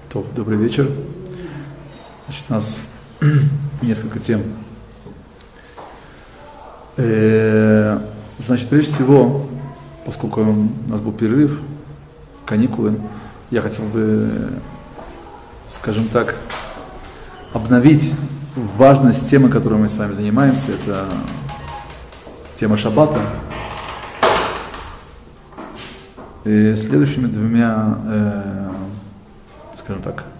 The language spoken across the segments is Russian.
Добрый вечер. Значит, у нас несколько тем. Значит, прежде всего, поскольку у нас был перерыв, каникулы, я хотел бы, скажем так, обновить важность темы, которой мы с вами занимаемся. Это тема шаббата. И следующими двумя, скажем так,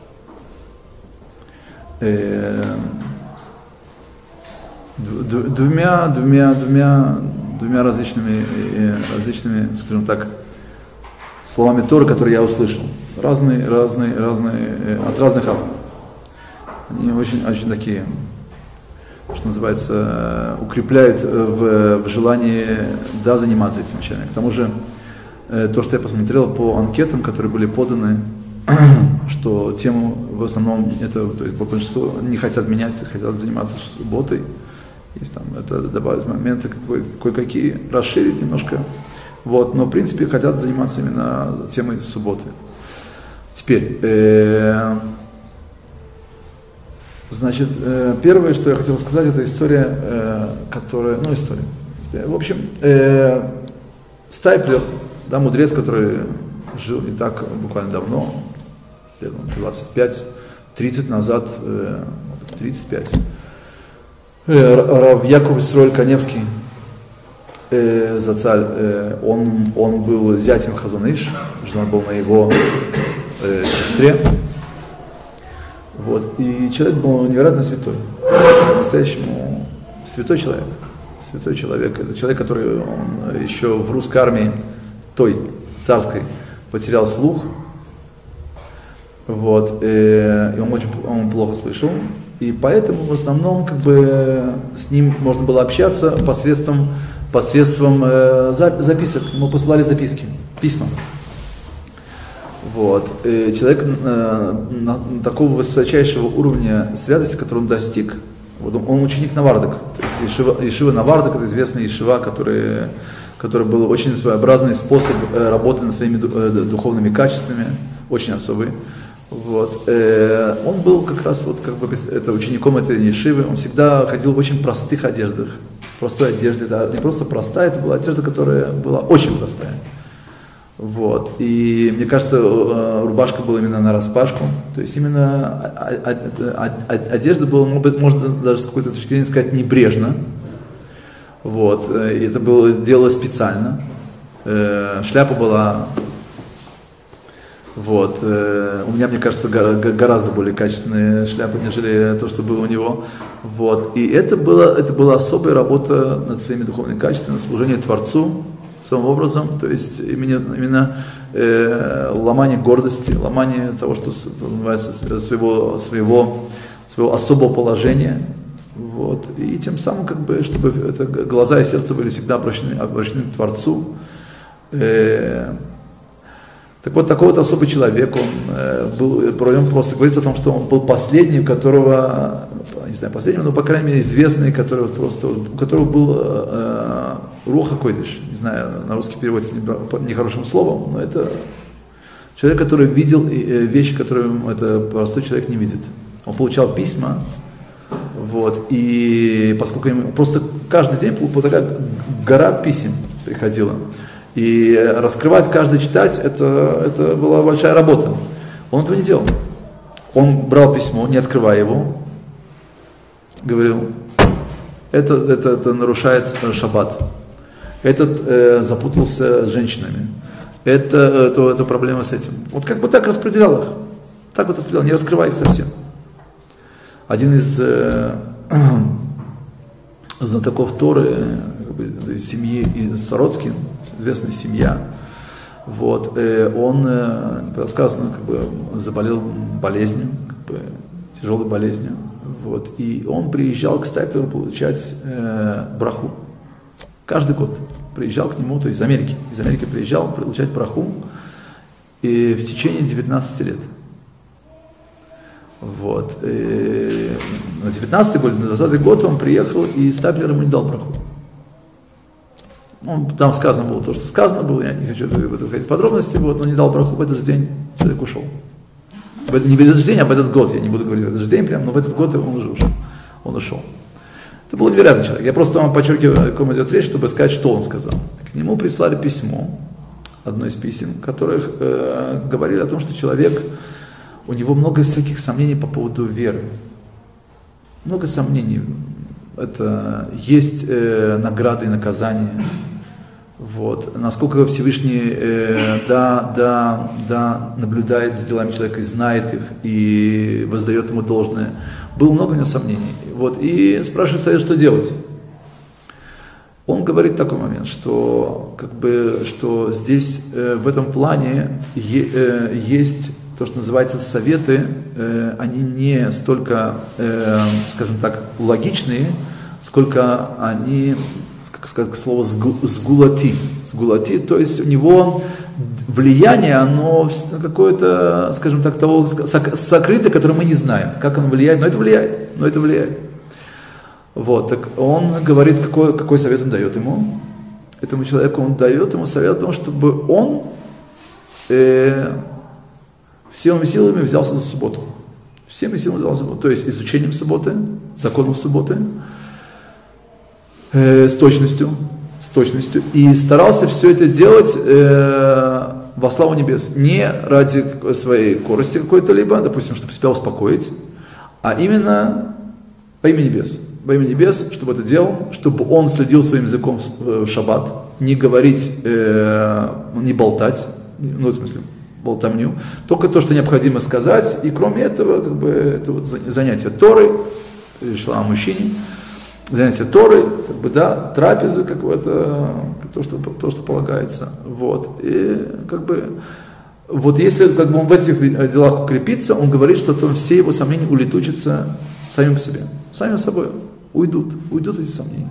двумя различными, скажем так, словами Торы, которые я услышал. Разные, от разных авторов. Они очень такие, что называется, укрепляют в желании, заниматься этим вещами. К тому же, то, что я посмотрел по анкетам, которые были поданы, что тему в основном, это, то есть большинство не хотят менять, хотят заниматься субботой. Есть там, это добавить моменты кое-какие, расширить немножко. Вот, но в принципе хотят заниматься именно темой субботы. Теперь, значит, первое, что я хотел сказать, это история, которая, история. В общем, Стайплер, мудрец, который жил не так буквально давно, лет 25-30 назад, 35. Рав Яков Исроэль Каневский, Зацаль, он был зятем Хазон Иш, женат был на его сестре. Вот. И человек был невероятно святой, по-настоящему святой человек. Святой человек. Это человек, который он еще в русской армии, той царской, потерял слух. Вот. И он плохо слышал. И поэтому в основном с ним можно было общаться посредством записок. Ему посылали записки, письма. Вот. И человек такого высочайшего уровня святости, который он достиг. Вот он ученик Навардак. То есть Ешива Навардак — это известная ешива, который был очень своеобразный способ работы над своими духовными качествами, очень особый. Вот. Он был как раз это учеником этой ешивы. Он всегда ходил в очень простых одеждах. Простой одежде. Это не просто простая, это была одежда, которая была очень простая. Вот. И мне кажется, рубашка была именно нараспашку. То есть именно одежда была, можно даже с какой-то точки зрения сказать, небрежно. Вот. И это делалось специально. Шляпа была... Вот. У меня, мне кажется, гораздо более качественная шляпа, нежели то, что было у него. Вот. И это была особая работа над своими духовными качествами, служение Творцу, своим образом, то есть именно ломание гордости, ломание того, что называется, своего особого положения. Вот. И тем самым, чтобы глаза и сердце были всегда обращены к Творцу. Так вот, такой вот особый человек, он был, просто говорится о том, что он был последним, которого, не знаю, последним, но, по крайней мере, известный, у которого был руха койдыш, не знаю, на русский переводится нехорошим словом, но это человек, который видел вещи, которые простой человек не видит. Он получал письма, вот, и поскольку ему просто каждый день такая гора писем приходила. И раскрывать, каждый читать, это была большая работа. Он этого не делал. Он брал письмо, не открывая его, говорил, это нарушает шаббат. Этот запутался с женщинами. Это проблема с этим. Вот так распределял их. Так вот распределял, не раскрывая их совсем. Один из знатоков Торы, из семьи Сородскин, известная семья, вот, он, рассказано, заболел болезнью, тяжелой болезнью, вот, и он приезжал к Стайплеру получать браху. Каждый год приезжал к нему, то есть из Америки приезжал получать браху, и в течение 19 лет. Вот. И на 19-й год, на 20-й год он приехал, и Стайплер ему не дал браху. Там сказано было то, что сказано было, я не хочу в это входить в подробности, но не дал браху, в этот же день человек ушел. не в этот день, а в этот год, я не буду говорить в этот день прям, но в этот год он уже ушел. Он ушел. Это был невероятный человек. Я просто вам подчеркиваю, о ком идет речь, чтобы сказать, что он сказал. К нему прислали письмо, одно из писем, в которых говорили о том, что человек, у него много всяких сомнений по поводу веры. Много сомнений. Это есть награды и наказания. Вот. Насколько Всевышний наблюдает за делами человека и знает их, и воздает ему должное. Было много у него сомнений. Вот. И спрашивает совет, что делать. Он говорит такой момент, что, что здесь в этом плане есть то, что называется советы, они не столько, скажем так, логичные, сколько они, как сказать слово, сгулати. Сгулати, то есть у него влияние, оно какое-то, скажем так, того сокрытое, которое мы не знаем, как оно влияет, но это влияет. Вот, так он говорит, какой совет он дает ему, этому человеку, он дает ему совет о том, чтобы он всеми силами взялся за субботу. Всеми силами взялся за субботу. То есть изучением субботы, законом субботы, с точностью. И старался все это делать во славу небес. Не ради своей корысти какой-то либо, допустим, чтобы себя успокоить, а именно во имя небес. Во имя небес, чтобы это делал, чтобы он следил своим языком в шаббат, не говорить, не болтать, ну, в смысле, болтовню, только то, что необходимо сказать, и кроме этого, это вот занятие Торой, речь шла о мужчине, занятие Торой, трапезы, то, что полагается, вот, и вот если он в этих делах укрепится, он говорит, что все его сомнения улетучатся сами по себе, сами собой, уйдут эти сомнения.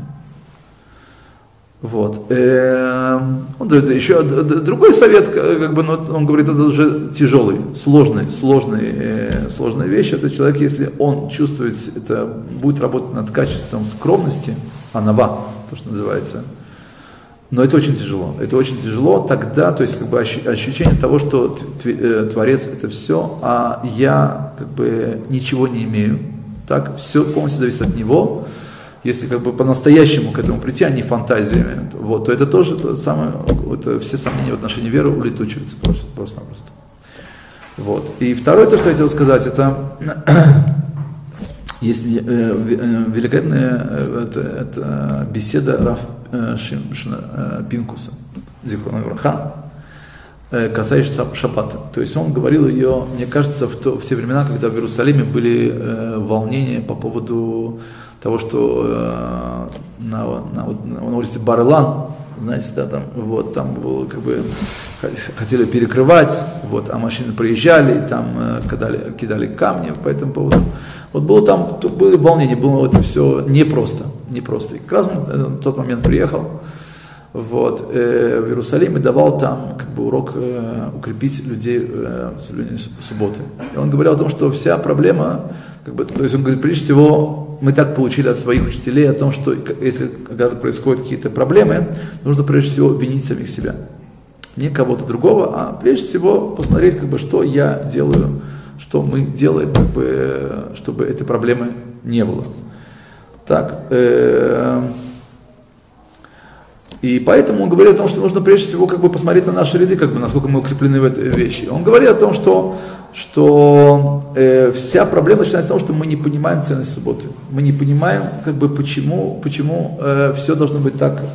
Вот. Он дает еще другой совет, но он говорит, это уже тяжелый, сложная вещь. Это человек, если он чувствует, это будет работать над качеством скромности, анава, то, что называется. Но это очень тяжело. Это очень тяжело тогда, то есть ощущение того, что Творец это все, а я ничего не имею. Так, все полностью зависит от него. Если по-настоящему к этому прийти, а не фантазиями, вот, то это тоже то самое, все сомнения в отношении веры улетучиваются просто-напросто. Вот. И второе, то, что я хотел сказать, это есть великолепная это беседа Рав Пинкуса, Зихроно Враха, касающаяся шаббата. То есть он говорил ее, мне кажется, в те времена, когда в Иерусалиме были волнения по поводу того, что на улице Бар-Илан, знаете, там было хотели перекрывать, а машины проезжали, и там кидали камни по этому поводу. Тут были волнения, было это все непросто. И как раз он в тот момент приехал в Иерусалим и давал там урок укрепить людей в соблюдении субботы. И он говорил о том, что вся проблема, то есть он говорит, прежде всего, мы так получили от своих учителей о том, что если когда-то происходят какие-то проблемы, нужно прежде всего винить самих себя. Не кого-то другого, а прежде всего посмотреть, что я делаю, что мы делаем, чтобы этой проблемы не было. Так, и поэтому он говорит о том, что нужно прежде всего посмотреть на наши ряды, насколько мы укреплены в этой вещи. Он говорит о том, что вся проблема начинается с того, что мы не понимаем ценность субботы. Мы не понимаем, почему все должно быть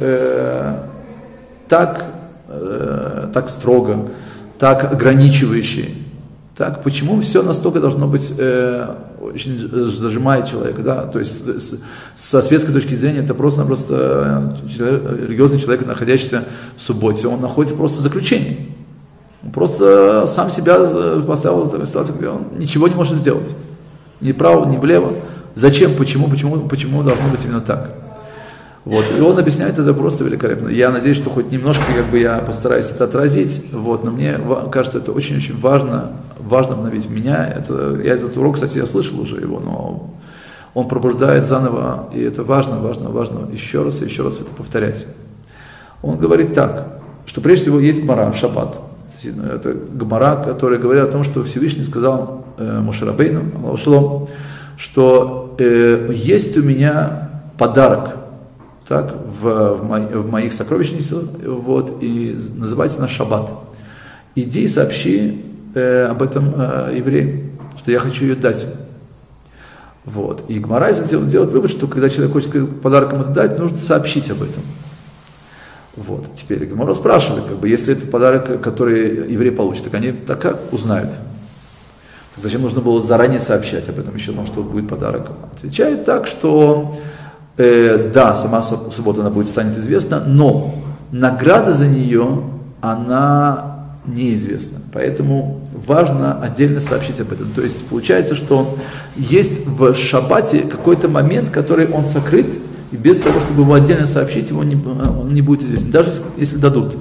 так строго, так ограничивающе. Так, почему все настолько должно быть очень зажимает человека, да? То есть со светской точки зрения это просто религиозный человек, находящийся в субботе, он находится просто в заключении. Он просто сам себя поставил в такую ситуацию, где он ничего не может сделать. Ни вправо, ни влево. Зачем, почему должно быть именно так? Вот. И он объясняет это просто великолепно. Я надеюсь, что хоть немножко я постараюсь это отразить, но мне кажется, это очень-очень важно обновить меня. Я этот урок, кстати, я слышал уже его, но он пробуждает заново, и это важно еще раз это повторять. Он говорит так, что прежде всего есть гмара в шаббат. Это Гемара, которая говорит о том, что Всевышний сказал Моше Рабейну, Аллаху шалом, что есть у меня подарок, так, в моих сокровищницах, вот, и называется на шаббат. Иди и сообщи об этом евреям, что я хочу ее дать. Вот. И Гемара делает вывод, что когда человек хочет подарок ему дать, нужно сообщить об этом. Вот. Теперь Гемара спрашивает, если это подарок, который еврей получит, так они так как узнают? Так зачем нужно было заранее сообщать об этом еще, о том, что будет подарок? Отвечает так, что да, сама суббота она станет известна, но награда за нее, она неизвестна. Поэтому важно отдельно сообщить об этом. То есть получается, что есть в шаббате какой-то момент, который он сокрыт, и без того, чтобы его отдельно сообщить, он не будет известен, даже если дадут.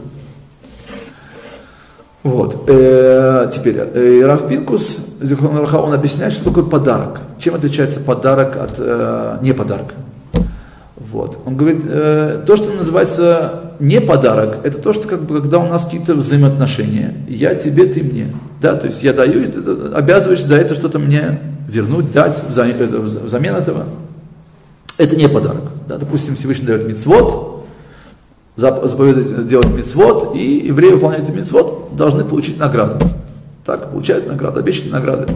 Вот. Теперь Рав Пинкус, Зихрон Левраха, он объясняет, что такое подарок. Чем отличается подарок от неподарка. Вот. Он говорит, то, что называется не подарок, это то, что когда у нас какие-то взаимоотношения, я тебе, ты мне. Да? То есть я даю, и ты обязываешь за это что-то мне вернуть, дать взамен этого. Это не подарок. Да? Допустим, Всевышний дает мицвот, заповедует делать мицвот, и евреи, выполняя эти мицвот, должны получить награду. Так, получают награду, обещанные награды.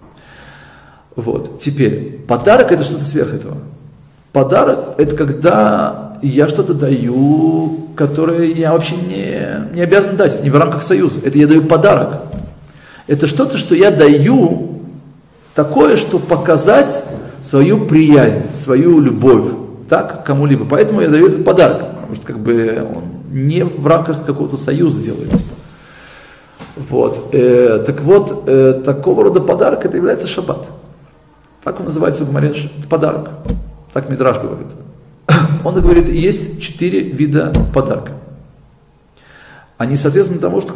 Вот. Теперь, подарок это что-то сверх этого. Подарок это когда я что-то даю, которое я вообще не обязан дать, не в рамках союза. Это я даю подарок. Это что-то, что я даю такое, чтобы показать свою приязнь, свою любовь, так, кому-либо. Поэтому я даю этот подарок, потому что он не в рамках какого-то союза делается. Вот. Так вот, такого рода подарок это является шаббат. Так он называется в Гемаре, подарок. Так Мидраш говорит. Он говорит, есть 4 вида подарка. Они соответственно тому, что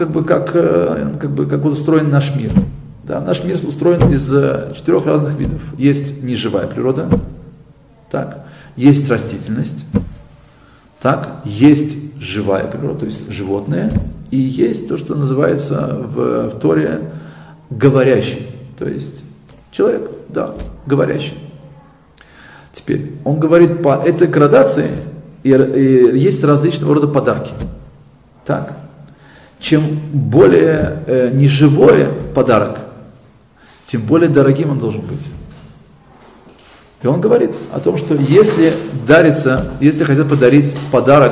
как устроен наш мир. Да, наш мир устроен из 4 разных видов. Есть неживая природа, так, есть растительность, так, есть живая природа, то есть животные, и есть то, что называется в Торе говорящий, то есть человек, да, говорящий. Теперь, он говорит, по этой градации и есть различного рода подарки. Так. Чем более неживой подарок, тем более дорогим он должен быть. И он говорит о том, что если хотят подарить подарок,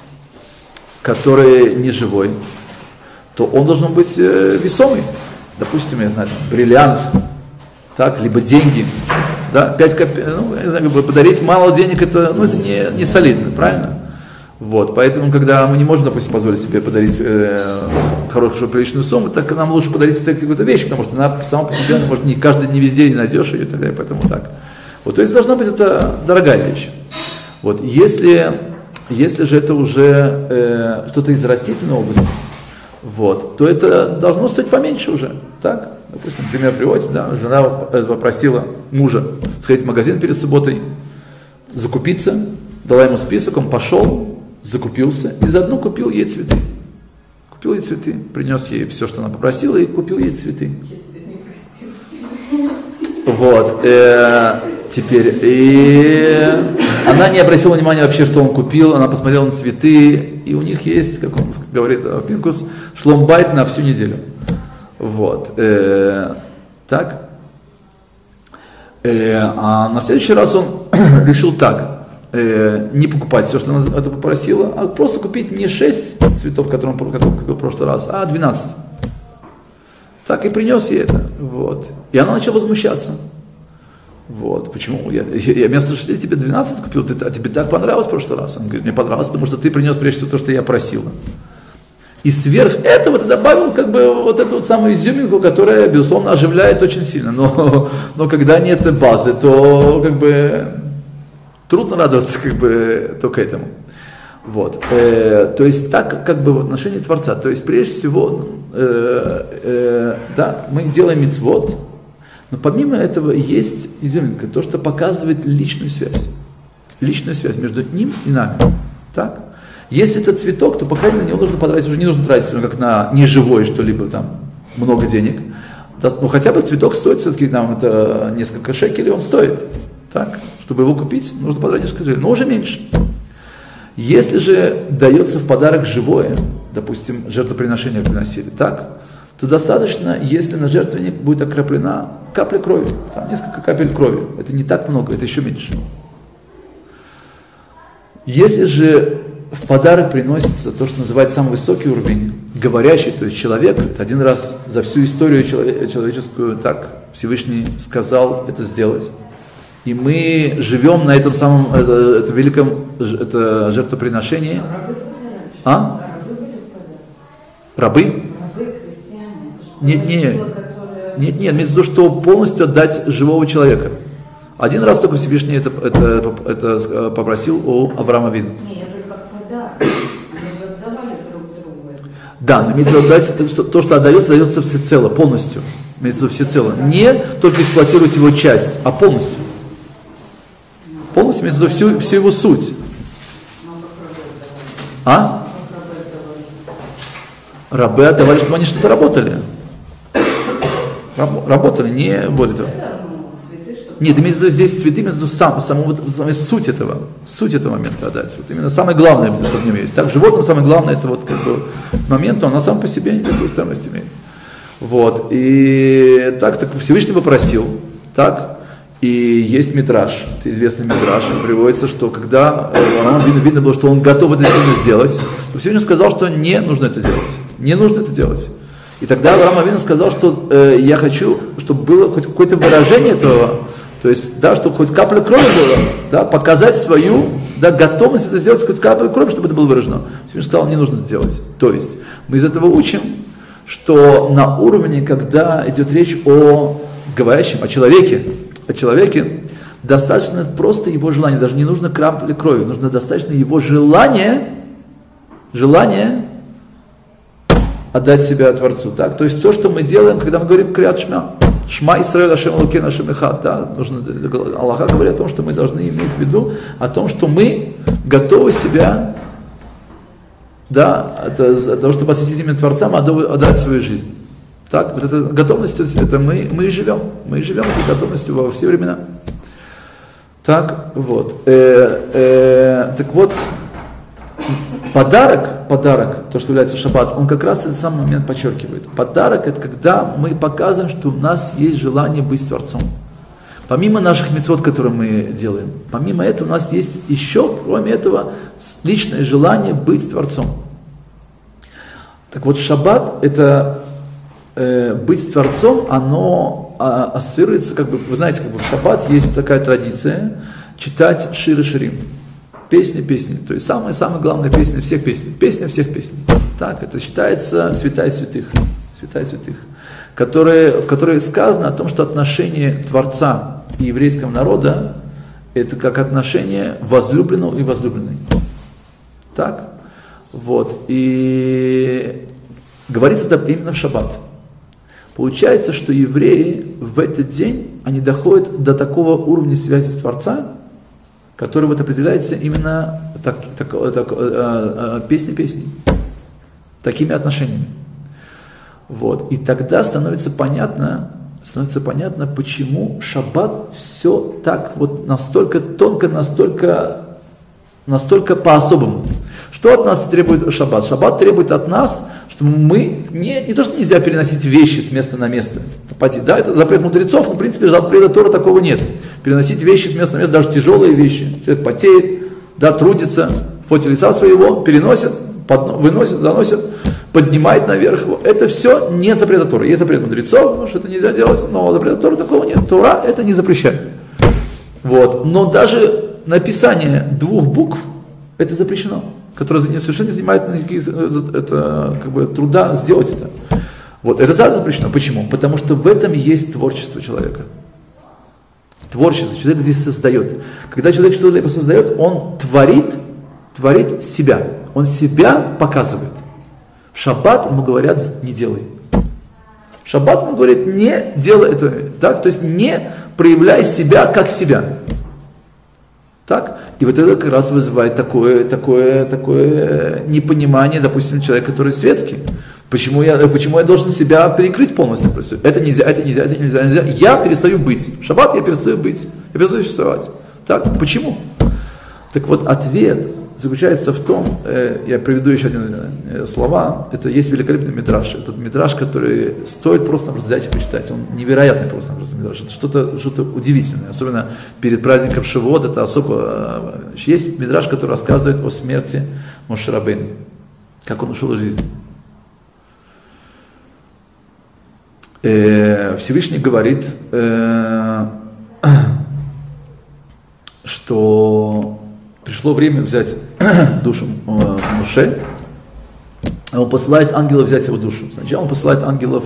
который неживой, то он должен быть весомый. Допустим, я знаю, бриллиант, так, либо деньги. Да, 5 копеек, я знаю, подарить мало денег, это не солидно, правильно? Вот, поэтому, когда мы не можем, допустим, позволить себе подарить хорошую, приличную сумму, так нам лучше подарить какую-то вещь, потому что она сама по себе, может, не везде не найдешь ее, и так далее, поэтому так. Вот, то есть, должна быть это дорогая вещь. Вот, если же это уже что-то из растительной области, вот, то это должно стоить поменьше уже, так? Допустим, пример приводится, да, жена попросила мужа сходить в магазин перед субботой, закупиться, дала ему список, он пошел, закупился и заодно купил ей цветы. Купил ей цветы, принес ей все, что она попросила, и купил ей цветы. Я тебя не простила. Вот, теперь, и она не обратила внимания вообще, что он купил, она посмотрела на цветы, и у них есть, как он говорит, Пинкус, шломбайт на всю неделю. Вот, так. А на следующий раз он решил так, не покупать все, что она это попросила, а просто купить не 6 цветов, которые он купил в прошлый раз, а 12. Так и принес ей это. Вот. И она начала возмущаться. Вот. Почему? Я вместо 6 тебе 12 купил, а тебе так понравилось в прошлый раз? Он говорит, мне понравилось, потому что ты принес прежде всего то, что я просила. И сверх этого ты добавил вот эту вот самую изюминку, которая, безусловно, оживляет очень сильно. Но когда нет базы, то трудно радоваться только этому. Вот. То есть так в отношении Творца. То есть прежде всего, да, мы делаем мицвот, но помимо этого есть изюминка, то, что показывает личную связь. Личную связь между ним и нами. Так? Если это цветок, то, по крайней мере, на него нужно потратить, уже не нужно тратить, как на неживое что-либо, там, много денег. Ну, хотя бы цветок стоит все-таки, нам это несколько шекелей, он стоит. Так, чтобы его купить, нужно потратить несколько шекелей, но уже меньше. Если же дается в подарок живое, допустим, жертвоприношение приносили, так, то достаточно, если на жертвенник будет окроплена капля крови, там несколько капель крови, это не так много, это еще меньше. Если же в подарок приносится то, что называется самый высокий уровень, говорящий, то есть человек, это один раз за всю историю человеческую, так, Всевышний сказал это сделать. И мы живем на этом самом, это великом жертвоприношении. А? Рабы? Рабы, христиане. Нет, имеется в виду, что полностью отдать живого человека. Один раз только Всевышний это попросил у Авраама Авину. Не, я говорю, как подарок. Они же отдавали друг другу. Да, но имеется в виду, отдать, то, что отдается всецело, полностью. Имеется в виду всецело. Не только эксплуатировать его часть, а полностью. Полностью имеется в виду всю его суть. А? Рабы отдавали, чтобы они что-то работали. Работали, не более того. Нет, имеется в виду здесь цветы, имеется в виду саму суть этого момента отдать. Вот именно самое главное, что в нем есть. Так, животным самое главное, это вот как бы момент, он сам по себе не такую стоимость имеет. Вот, и так Всевышний попросил, так, и есть мидраш, это известный мидраш, приводится, что когда видно было, что он готов это сильно сделать, то Всевышний сказал, что не нужно это делать, не нужно это делать. И тогда Авраам Авину сказал, что я хочу, чтобы было хоть какое-то выражение этого, то есть, да, чтобы хоть капля крови была, да, показать свою, да, готовность это сделать, хоть капля крови, чтобы это было выражено. Всевышний сказал, не нужно это делать. То есть, мы из этого учим, что на уровне, когда идет речь о говорящем, о человеке, достаточно просто его желание, даже не нужно капли крови, нужно достаточно его желание отдать себя Творцу. Так? То есть то, что мы делаем, когда мы говорим Криат Шма, Шма Исраэль Ашем Элокейну Ашем Эхад, да, Аллаха говорит о том, что мы должны иметь в виду, о том, что мы готовы себя, да, для того, чтобы посвятить именно Творцам, отдать свою жизнь. Так, вот эта готовность, это мы и живем этой готовностью во все времена. Так, вот. Так вот, подарок, то, что является шаббат, он как раз этот самый момент подчеркивает. Подарок – это когда мы показываем, что у нас есть желание быть Творцом. Помимо наших мицвот, которые мы делаем, помимо этого у нас есть еще, кроме этого, личное желание быть Творцом. Так вот, шаббат – это быть Творцом, оно ассоциируется, как бы, вы знаете, как бы в шаббат есть такая традиция читать шир и ширим. Песни, то есть самая главная песня всех песней. Песня всех песней. Так, это считается святая святых, в которой сказано о том, что отношение Творца и еврейского народа это как отношение возлюбленного и возлюбленной. Так, вот, и говорится это именно в шаббат. Получается, что евреи в этот день, они доходят до такого уровня связи с Творца, который вот определяется именно песней, такими отношениями. Вот. И тогда становится понятно, почему шаббат все так вот настолько тонко, настолько по-особому. Что от нас требует шаббат? Шаббат требует от нас, чтобы мы, не то, что нельзя переносить вещи с места на место. Да, это запрет мудрецов, но в принципе запрета Тора такого нет. Переносить вещи с места на место, даже тяжелые вещи. Человек потеет, да, трудится, в поте лица своего, переносит, выносит, заносит, поднимает наверх его. Это все не запрет Тора. Есть запрет мудрецов, что это нельзя делать, но запрета Тора такого нет. Тора это не запрещает. Вот. Но даже написание 2 букв, это запрещено, которое совершенно не занимает труда сделать это. Вот. Это запрещено. Почему? Потому что в этом есть творчество человека. Творчество. Человек здесь создает. Когда человек что-либо создает, он творит себя. Он себя показывает. В шаббат ему говорят, не делай. В шаббат ему говорят, не делай это. Так? То есть не проявляй себя как себя. Так? И вот это как раз вызывает такое непонимание, допустим, человека, который светский. Почему я должен себя перекрыть полностью? Это нельзя, это нельзя, это нельзя, нельзя. Я перестаю быть. В шаббат я перестаю быть. Я перестаю существовать. Так, почему? Так вот, ответ заключается в том, я приведу еще один слова, это есть великолепный мидраш. Этот мидраш, который стоит просто взять и почитать. Он невероятный просто мидраш. Это что-то удивительное. Особенно перед праздником Шивот, это особо... Есть мидраш, который рассказывает о смерти Моше Рабейну, как он ушел из жизни. Всевышний говорит, что пришло время взять душу Моше, он посылает ангелов взять его душу. Сначала он посылает ангелов,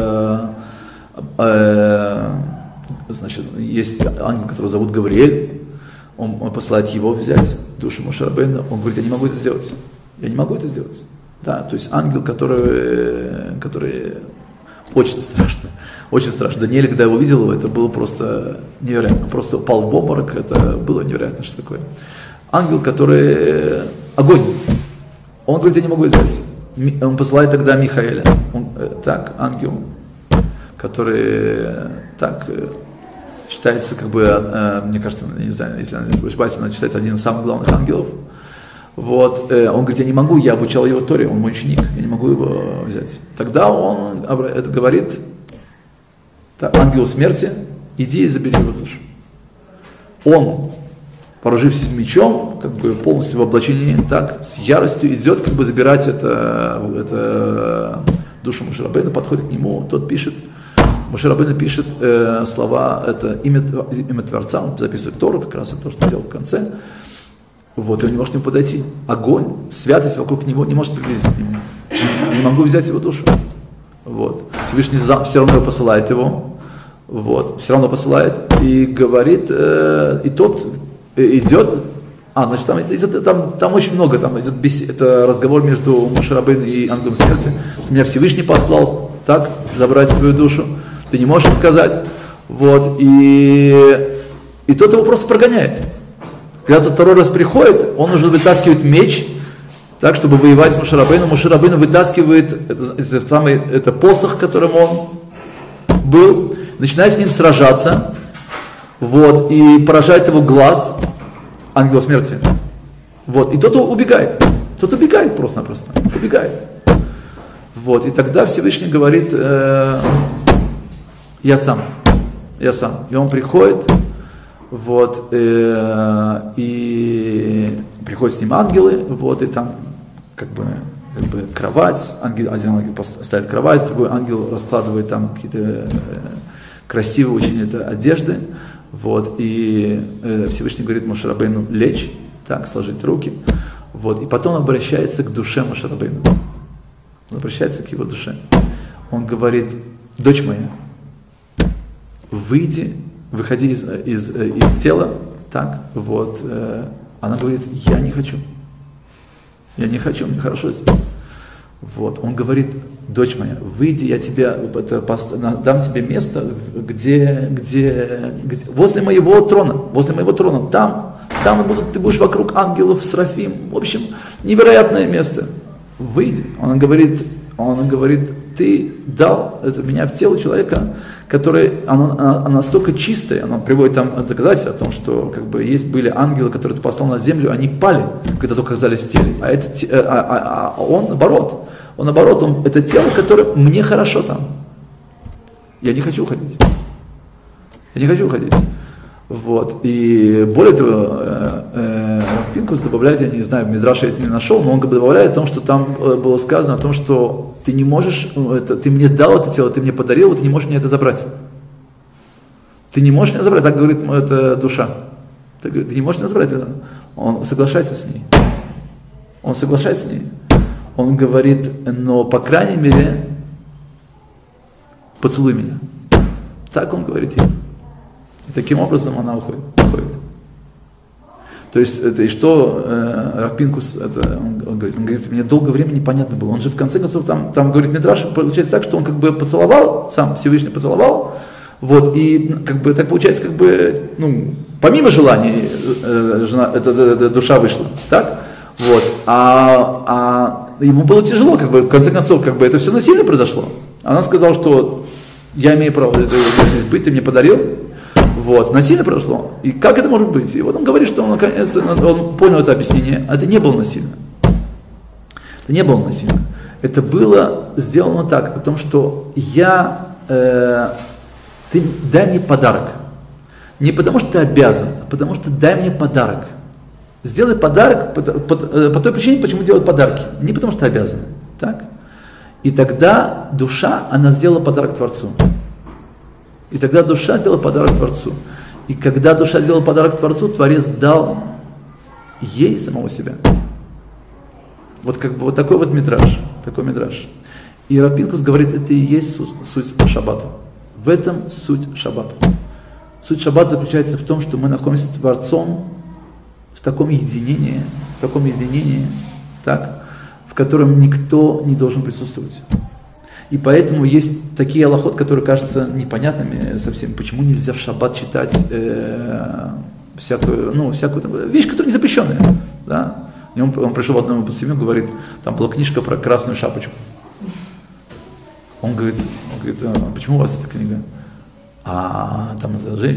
значит, есть ангел, которого зовут Гавриэль, он посылает его взять душу Моше Рабейну, он говорит, я не могу это сделать, я не могу это сделать. Да, то есть ангел, который очень страшно, очень страшно. Даниэль, когда его видел, это было просто невероятно, он просто упал в обморок, это было невероятно, что такое. Ангел, который огонь, он говорит, я не могу это сделать. Он посылает тогда Михаэля, ангел, который считается, как бы, мне кажется, не знаю, если я не ошибаюсь, он считается одним из самых главных ангелов. Вот, он говорит, я не могу, я обучал его Торе, он мой ученик, я не могу его взять. Тогда он это говорит ангелу смерти, иди и забери его душу. Он, вооружившись мечом, как бы полностью в облачении, так, с яростью идет, как бы забирать это душу Моше Рабейну, подходит к нему, тот пишет, Моше Рабейну пишет слова, это имя Творца, он записывает Тору, как раз это то, что он делал в конце. Вот, и он не может к нему подойти. Огонь, святость вокруг него не может приблизиться к нему. Не могу взять его душу. Вот. Всевышний все равно посылает его. Вот. Все равно посылает и говорит, и тот идет. Значит, там очень много, там идет это разговор между Моше Рабейну и ангелом смерти. Меня Всевышний послал, так, забрать свою душу. Ты не можешь отказать. Вот. И тот его просто прогоняет. Когда тот второй раз приходит, он уже вытаскивает меч, так, чтобы воевать с Моше Рабейну. Моше Рабейну вытаскивает это посох, которым он был, начинает с ним сражаться, вот, и поражает его глаз, ангела смерти. Вот, и тот убегает. Тот убегает просто-напросто. Убегает. Вот, и тогда Всевышний говорит, я сам. И он приходит, вот, и приходят с ним ангелы, вот, и там как бы кровать, один ангел ставит кровать, другой ангел раскладывает там какие-то красивые очень одежды, вот, и Всевышний говорит Моше Рабейну лечь, так, сложить руки, вот, и потом он обращается к душе Моше Рабейну, он обращается к его душе, он говорит, дочь моя, выходи из тела, так, вот, она говорит, я не хочу, мне хорошо здесь. Вот, он говорит, дочь моя, выйди, я дам тебе место, где возле моего трона, там ты будешь вокруг ангелов, серафим, в общем, невероятное место, выйди. Он говорит, ты дал меня в тело человека, который, оно настолько чистое, оно приводит там доказательства о том, что как бы были ангелы, которые ты послал на землю, они пали, когда только оказались в теле. Он наоборот, это тело, которое мне хорошо там. Я не хочу уходить. Вот. И более того, Пинкус добавляет, я не знаю, в Мидраше я это не нашел, но он добавляет о том, что там было сказано о том, что ты не можешь, ты мне дал это тело, ты мне подарил, ты не можешь мне это забрать. Ты не можешь меня забрать, так говорит эта душа. Ты не можешь меня забрать. Он соглашается с ней. Он говорит, но по крайней мере, поцелуй меня. Так он говорит ей. И таким образом она уходит. То есть, это и что Рав Пинкус, он говорит, мне долгое время непонятно было. Он же в конце концов, там говорит Мидраш, получается так, что он как бы поцеловал, сам Всевышний поцеловал, Вот, и как бы так получается, как бы, ну, помимо желаний душа вышла, так? Вот, а ему было тяжело, как бы, в конце концов, как бы, это все насильно произошло. Она сказала, что я имею право здесь быть, ты мне подарил, вот, насильно произошло. И как это может быть? И вот он говорит, что он, наконец, он понял это объяснение, а это не было насильно. Это не было насильно. Это было сделано так, о том, что ты дай мне подарок. Не потому что ты обязан, а потому что дай мне подарок. Сделай подарок по той причине, почему делают подарки. Не потому что ты обязан. Так? И тогда душа, она сделала подарок Творцу. И тогда душа сделала подарок Творцу. И когда душа сделала подарок Творцу, Творец дал ей самого себя. Вот как бы вот такой вот мидраш. Такой мидраш. И Рав Пинхас говорит, это и есть суть шаббата. В этом суть шаббата. Суть шаббата заключается в том, что мы находимся с Творцом в таком единении, так, в котором никто не должен присутствовать. И поэтому есть такие алахот, которые кажутся непонятными совсем. Почему нельзя в шаббат читать всякую вещь, которая не запрещенная. Да? И он пришел в одну семью, говорит, там была книжка про красную шапочку. Он говорит, а почему у вас эта книга? А там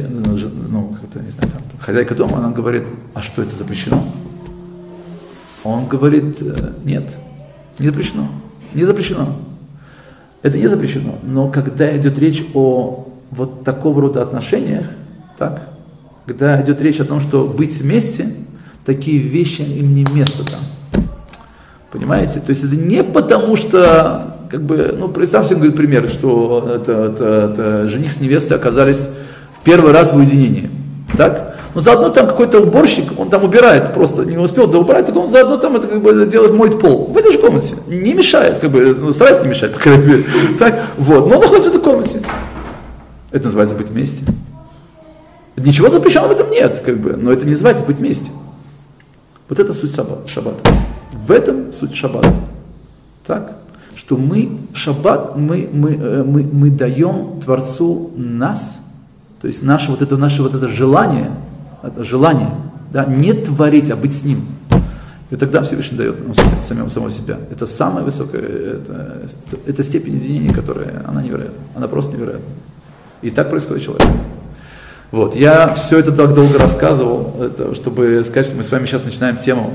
хозяйка дома, она говорит, а что это запрещено? Он говорит, нет, не запрещено, не запрещено. Это не запрещено, но когда идет речь о вот такого рода отношениях, так, когда идет речь о том, что быть вместе, такие вещи, им не место там. Понимаете? То есть это не потому, что, как бы, ну, представьте, говорит, пример, что это жених с невестой оказались в первый раз в уединении. Так? Но заодно там какой-то уборщик, он там убирает, просто не успел доубрать, так он заодно там это как бы делает, моет пол. В этой же комнате. Не мешает, как бы, старается не мешать, по крайней мере. Так? Вот. Но он находится в этой комнате. Это называется быть вместе. Ничего запрещенного в этом нет, как бы, но это не называется быть вместе. Вот это суть шаббата. В этом суть шаббата. Так? Что мы в шаббат, мы даем Творцу нас, то есть наше вот это желание, да, не творить, а быть с Ним. И тогда Всевышний дает самого себя. Это самая высокая, это степень единения, которая, она невероятна. Она просто невероятна. И так происходит человек. Вот, я все это так долго рассказывал, чтобы сказать, что мы с вами сейчас начинаем тему.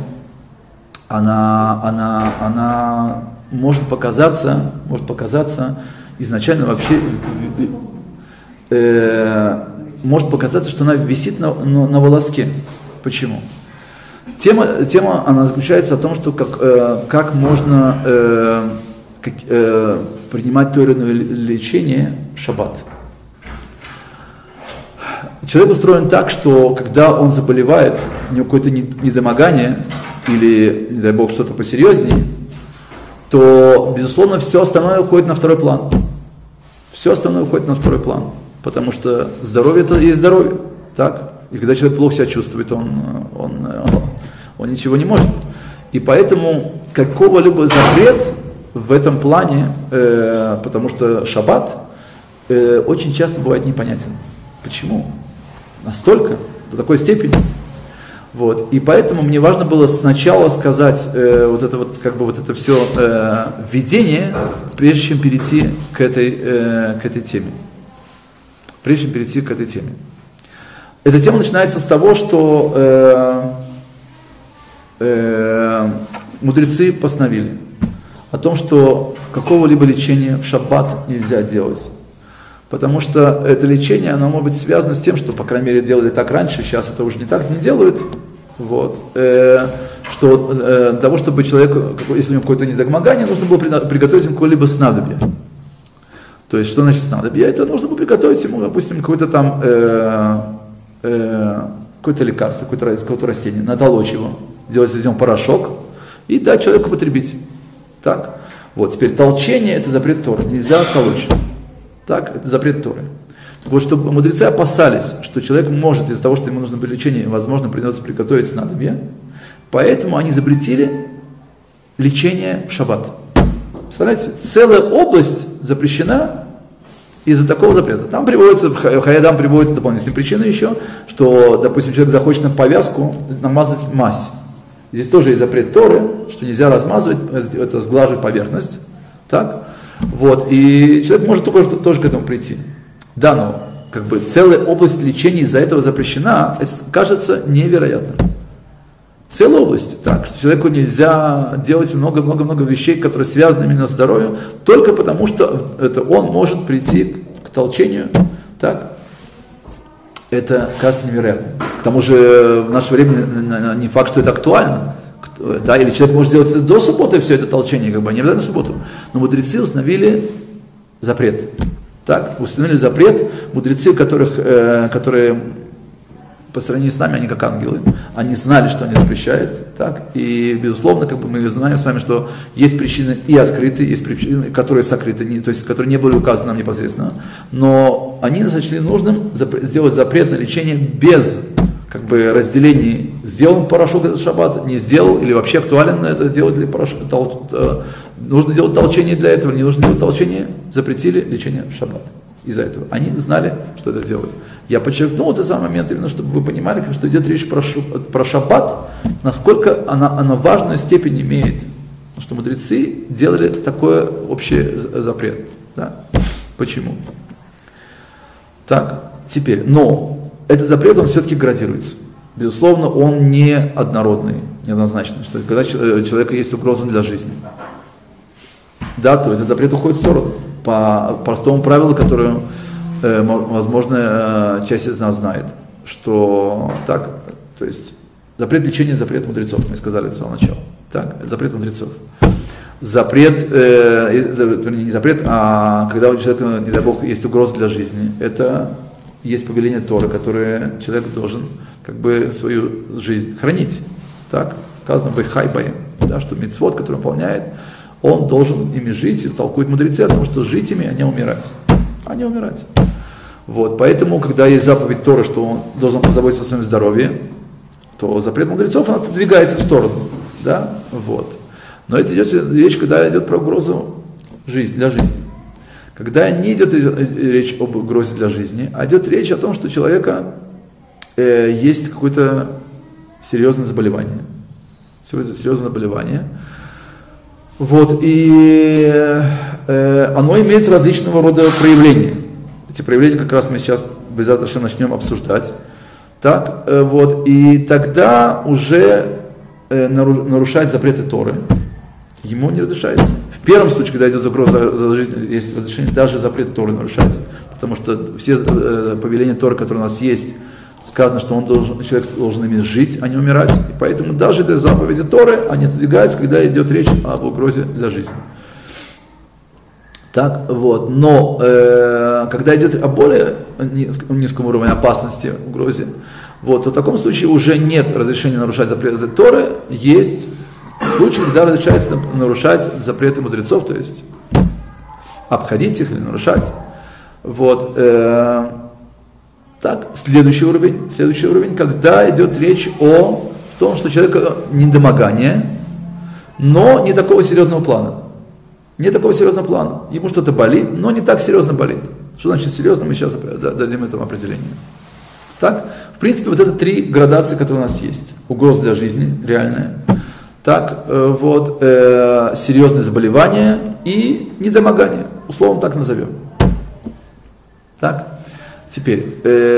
Она может показаться изначально вообще, может показаться, что она висит на волоске. Почему? Тема она заключается в том, что как можно принимать то или иное лечение в шаббат. Человек устроен так, что когда он заболевает, у него какое-то недомогание, или, не дай бог, что-то посерьезнее, то, безусловно, все остальное уходит на второй план. Все остальное уходит на второй план. Потому что здоровье – это есть здоровье. Так? И когда человек плохо себя чувствует, он ничего не может. И поэтому какого-либо запрет в этом плане, потому что шаббат очень часто бывает непонятен. Почему? Настолько, до такой степени. Вот. И поэтому мне важно было сначала сказать вот это все введение, прежде чем перейти к этой теме. Эта тема начинается с того, что мудрецы постановили о том, что какого-либо лечения в шаббат нельзя делать. Потому что это лечение, оно может быть связано с тем, что, по крайней мере, делали так раньше, сейчас это уже не так не делают. Вот. Что для того, чтобы человек, если у него какое-то недомогание, нужно было приготовить ему какое-либо снадобье. То есть, что значит снадобье? Это нужно было приготовить ему, допустим, какое-то там какое-то лекарство, какое-то растение, натолочь его, сделать из него порошок и дать человеку потребить. Так? Вот. Теперь толчение – это запрет Торы, нельзя толочь. Так, это запрет Торы. Вот чтобы мудрецы опасались, что человек может из-за того, что ему нужно было лечение, возможно, придется приготовить снадобье, поэтому они запретили лечение в шаббат. Представляете, целая область запрещена Из-за такого запрета. Там приводится, Хаядам приводит дополнительные причины еще, что, допустим, человек захочет на повязку намазать мазь. Здесь тоже есть запрет Торы, что нельзя размазывать, это сглаживать поверхность. Так? Вот. И человек может тоже к этому прийти. Да, но как бы целая область лечения из-за этого запрещена, это кажется невероятным. Целая область, так, что человеку нельзя делать много-много-много вещей, которые связаны именно с здоровьем, только потому что это он может прийти к толчению, так, это кажется невероятным. К тому же в наше время не факт, что это актуально, да, или человек может делать это до субботы, все это толчение, как бы, не обязательно в субботу, но мудрецы установили запрет, так, установили запрет, мудрецы, которые по сравнению с нами, они как ангелы, они знали, что они запрещают, так, и, безусловно, как бы мы знаем с вами, что есть причины и открытые, есть причины, которые сокрыты, то есть, которые не были указаны нам непосредственно, но они сочли нужным сделать запрет на лечение без, как бы, разделений, сделан порошок этот шаббат, не сделал, или вообще актуально это делать для порошка, нужно делать толчение для этого, не нужно делать толчение, запретили лечение в шаббат. Из-за этого. Они знали, что это делают. Я подчеркнул этот самый момент, именно чтобы вы понимали, что идет речь про шаббат, насколько она важную степень имеет. Потому что мудрецы делали такой общий запрет. Да? Почему? Так, теперь, но этот запрет, он все-таки градируется. Безусловно, он не однородный, неоднозначный. Что когда у человека есть угроза для жизни, да, то этот запрет уходит в сторону. По простому правилу, которое, возможно, часть из нас знает, что так, то есть запрет лечения, запрет мудрецов, мы сказали с самого начала, так, запрет мудрецов. Запрет, не запрет, а когда у человека, не дай Бог, есть угроза для жизни, это есть повеление Торы, которое человек должен, как бы, свою жизнь хранить, так, сказано «бэхай баем», да, что мицвот, который он выполняет, он должен ими жить, и толкуют мудрецы о том, что жить ими, а не умирать. А не умирать. Вот, поэтому, когда есть заповедь Торы, что он должен позаботиться о своем здоровье, то запрет мудрецов, он отодвигается в сторону. Да? Вот. Но это идет речь, когда идет про угрозу для жизни. Когда не идет речь об угрозе для жизни, а идет речь о том, что у человека есть какое-то серьезное заболевание. Серьезное заболевание. Вот, и оно имеет различного рода проявления. Эти проявления как раз мы сейчас обязательно начнем обсуждать. Так, вот, и тогда уже нарушать запреты Торы ему не разрешается. В первом случае, когда идет угроза за жизнь, есть разрешение даже запрет Торы нарушать. Потому что все повеления Торы, которые у нас есть, сказано, что человек должен ими жить, а не умирать. И поэтому даже эти заповеди Торы, они отодвигаются, когда идет речь об угрозе для жизни. Так, вот. Но когда идет о более низком уровне опасности, угрозе, вот, то в таком случае уже нет разрешения нарушать запреты Торы, есть случаи, когда разрешается нарушать запреты мудрецов, то есть обходить их или нарушать. Вот. Так, следующий уровень, когда идет речь о том, что у человека недомогание, но не такого серьезного плана. Не такого серьезного плана. Ему что-то болит, но не так серьезно болит. Что значит серьезно, мы сейчас дадим этому определение. Так, в принципе, вот это 3 градации, которые у нас есть. Угроза для жизни, реальная. Так, вот, серьезное заболевание и недомогание. Условно так назовем. Так. Теперь,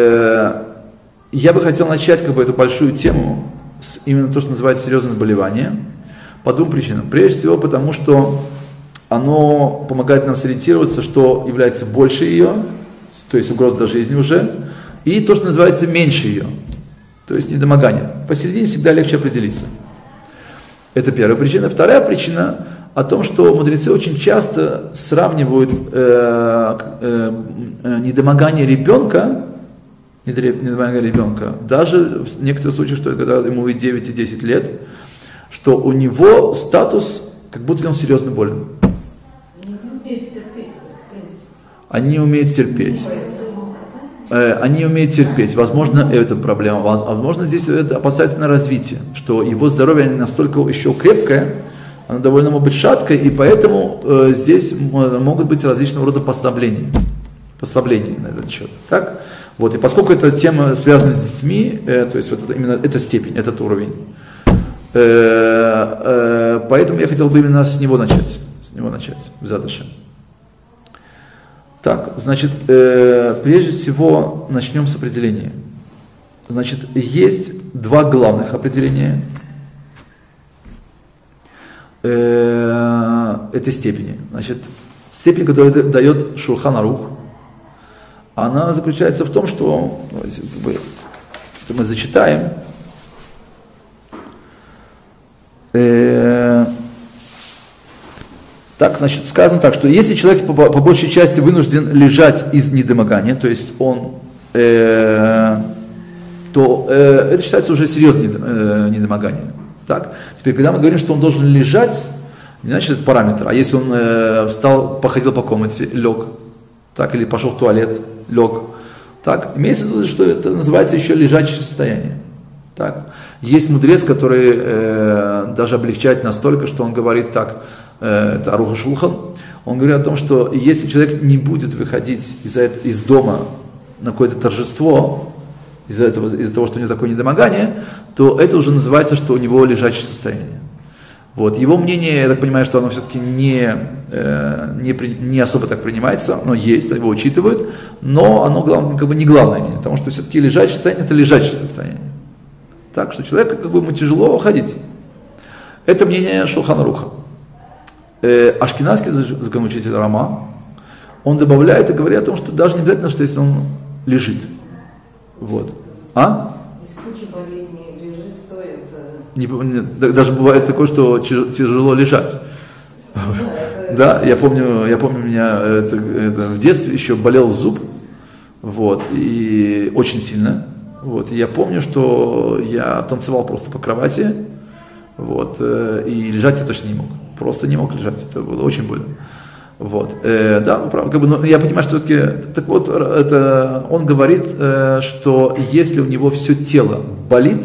я бы хотел начать как бы эту большую тему с именно то, что называется серьезное заболевание, по 2 причинам. Прежде всего, потому что оно помогает нам сориентироваться, что является больше ее, то есть угроза для жизни уже, и то, что называется меньше ее, то есть недомогание. Посередине всегда легче определиться. Это первая причина. Вторая причина о том, что мудрецы очень часто сравнивают недомогание ребенка, даже в некоторых случаях, что когда ему и 9, и 10 лет, что у него статус, как будто он серьезно болен. Они не умеют терпеть. Они не умеют терпеть. Возможно, это проблема. Возможно, здесь это опасается на развитие, что его здоровье настолько еще крепкое, оно довольно может быть шаткое, и поэтому здесь могут быть различного рода послабления. послаблений на этот счет. Так? Вот, и поскольку эта тема связана с детьми, то есть вот это, именно эта степень, этот уровень, поэтому я хотел бы именно с него начать, Б'эзрат-Ашем. Так, значит, прежде всего начнем с определения. Значит, есть два главных определения этой степени. Значит, степень, которую дает Шулхан Арух, она заключается в том, что, это мы зачитаем, так, значит, сказано так, что если человек по большей части вынужден лежать из недомогания, то есть он, то это считается уже серьезное недомогание. Так? Теперь, когда мы говорим, что он должен лежать, не значит это параметр, а если он встал, походил по комнате, лег, так, или пошел в туалет, лег, так, имеется в виду, что это называется еще лежачее состояние. Так. Есть мудрец, который даже облегчает настолько, что он говорит так, это Арух ха-Шулхан, он говорит о том, что если человек не будет выходить из дома на какое-то торжество, из-за того, что у него такое недомогание, то это уже называется, что у него лежачее состояние. Вот. Его мнение, я так понимаю, что оно все-таки не особо так принимается, оно есть, его учитывают, но оно как бы не главное мнение, потому что все-таки лежачее состояние – это лежачее состояние. Так что человеку как бы ему тяжело ходить. Это мнение Шулхан Аруха. Ашкеназский законоучитель Рама, он добавляет и говорит о том, что даже не обязательно, что если он лежит. Вот. Из кучи болезней лежи, стоит. Даже бывает такое, что тяжело лежать. Да, я помню, у меня в детстве еще болел зуб, вот, и очень сильно. Вот, и я помню, что я танцевал просто по кровати, вот, и лежать я точно не мог. Просто не мог лежать, это было очень больно. Вот, да, правда, как бы, но я понимаю, что все-таки, так вот, это, он говорит, что если у него все тело болит,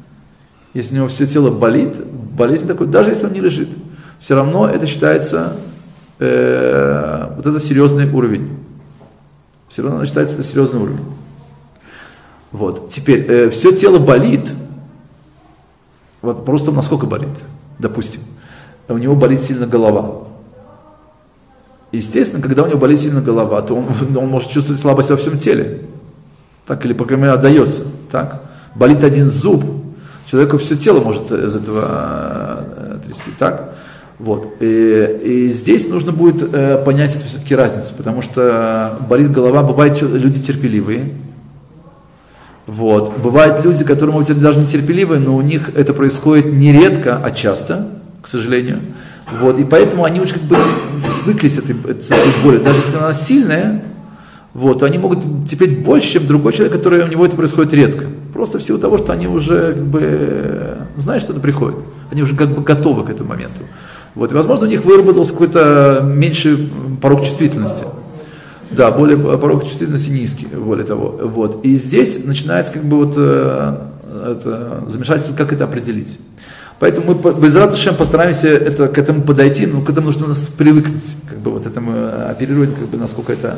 болезнь такой, даже если он не лежит, все равно это считается, вот это серьезный уровень. Все равно считается это серьезный уровень. Вот, теперь, все тело болит, вот просто насколько болит, допустим, у него болит сильно голова. Естественно, когда у него болит сильно голова, то он может чувствовать слабость во всем теле. Так, или, по крайней мере, отдается. Так? Болит один зуб, человеку все тело может из этого трясти. Так? Вот. И здесь нужно будет понять эту все-таки разницу, потому что болит голова, бывают люди терпеливые. Вот. Бывают люди, которые, может быть, даже не терпеливые, но у них это происходит не редко, а часто, к сожалению. Вот. И поэтому они уже как бы свыклись с этой болью. Даже если она сильная, вот, то они могут терпеть больше, чем другой человек, который у него это происходит редко. Просто в силу того, что они уже как бы знают, что это приходит. Они уже как бы готовы к этому моменту. Вот. И, возможно, у них выработался какой-то меньший порог чувствительности. Да, более порог чувствительности низкий, более того. Вот. И здесь начинается как бы вот это замешательство, как это определить. Поэтому мы Б'эзрат-Ашем постараемся к этому подойти, но к этому нужно нас привыкнуть, как бы вот этому оперировать, как бы насколько это,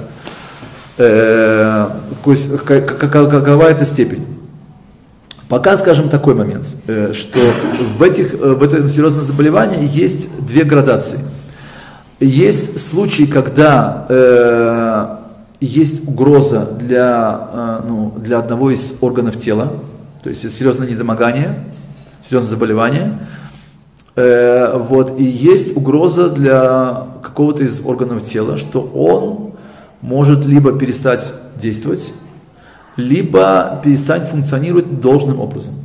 какова эта степень. Пока скажем такой момент, что в этом серьезном заболевании есть две градации. Есть случаи, когда есть угроза для одного из органов тела, то есть это серьезное недомогание, серьезное заболевание, вот, и есть угроза для какого-то из органов тела, что он может либо перестать действовать, либо перестать функционировать должным образом.